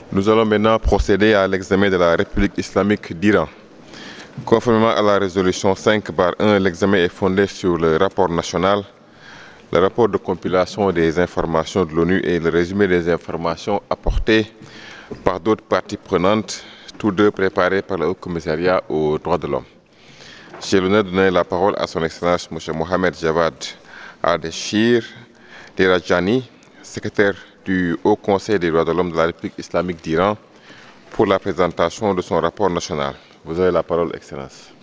Nous allons maintenant procéder à l'examen de la République islamique d'Iran. Conformément à la résolution 5/1, l'examen est fondé sur le rapport national, le rapport de compilation des informations de l'ONU et le résumé des informations apportées par d'autres parties prenantes, tous deux préparés par le Haut Commissariat aux droits de l'homme. J'ai l'honneur de donner la parole à son Excellence M. Mohamed Javad Ardeshir Derajani, secrétaire du Haut Conseil des droits de l'homme de la République islamique d'Iran, pour la présentation de son rapport national. Vous avez la parole, Excellence.